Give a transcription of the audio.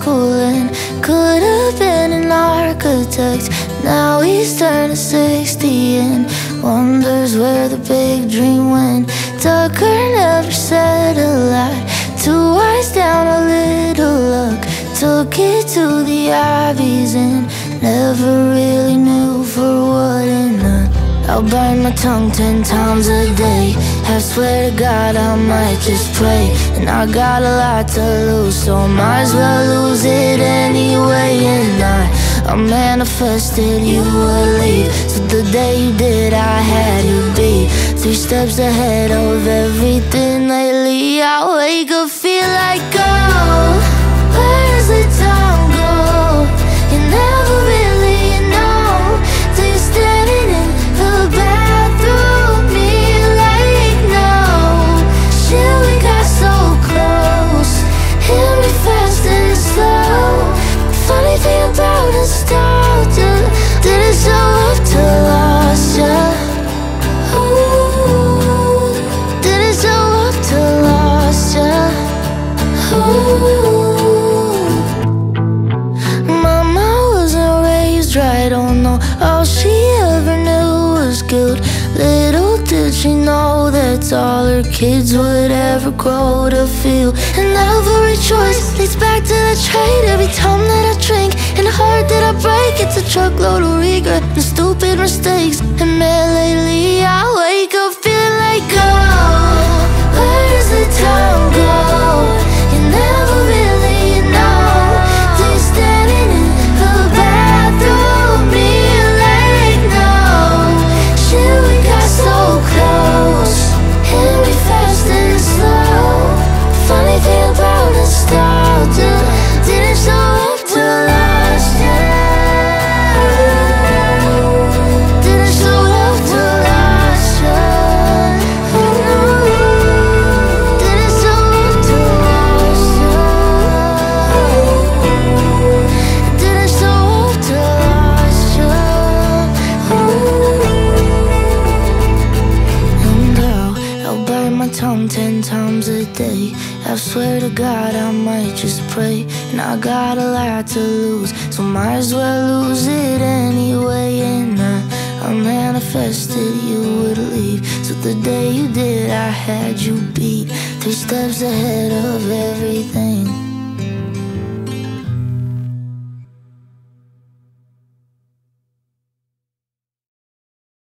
school and could have been an architect. Now he's turning 60 and wonders where the big dream went. Tucker never said a lie, 2 eyes down, a little luck. Took it to the Ivies and never really knew for what and none. I'll bite my tongue 10 times a day. I swear to God I might just pray. And I got a lot to lose, so might as well lose it anyway. And I manifested you would leave, so the day you did I had you beat. 3 steps ahead of everything lately. I wake up, feel like, oh, where's the time go? You never really know till you're standing in the bathroom. Me like, no, shit, we got so close. Hit me fast and slow. Funny thing about nostalgia, didn't show up till lost ya. Ooh, didn't show up till lost ya. Ooh. I don't know, all she ever knew was guilt. Little did she know that's all her kids would ever grow to feel. And every choice leads back to the trade. Every time that I drink and the heart that I break, it's a truckload of regret and stupid mistakes. And man, lately I wake up feeling like, oh, where does the time go? You never really know till you're standing in the bathroom. Funny thing about nostalgia, didn't show up till last year. Didn't show up till last year. Didn't show up till last year. Didn't show up till last year. And I'll bite my tongue 10 times a day. I swear to God I might just pray. And I got a lot to lose, so might as well lose it anyway. And I manifested you would leave, so the day you did I had you beat. 3 steps ahead of everything.